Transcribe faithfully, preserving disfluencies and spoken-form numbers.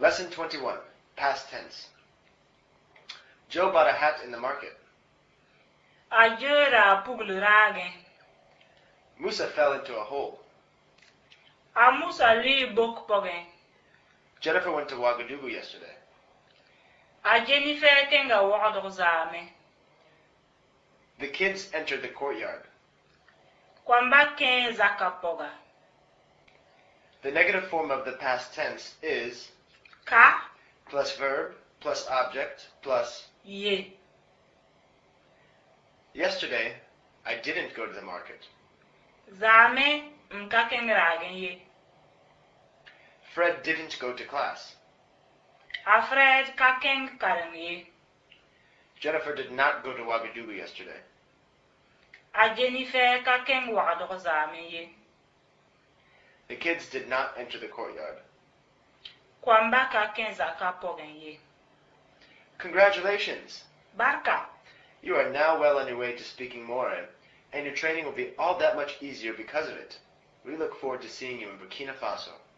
Lesson twenty-one, Past Tense. Joe bought a hat in the market. Ajura puglurage. Musa fell into a hole. Amusa lui bok poge. Jennifer went to Ouagadougou yesterday. A Jennifer kenga wogdogzame. The kids entered the courtyard. Kwamba ken zakapoga. The negative form of the past tense is Ka plus verb plus object plus ye. yesterday I didn't go to the market. Zame mka kengrage ye. Fred didn't go to class. Afred ka keng kareng ye. Jennifer did not go to Ouagadougou yesterday. A Jennifer ka keng wogdogzame ye. The kids did not enter the courtyard. Kwamba ka ken zakapogen ye. Congratulations! Barka. You are now well on your way to speaking Maure, and your training will be all that much easier because of it. We look forward to seeing you in Burkina Faso.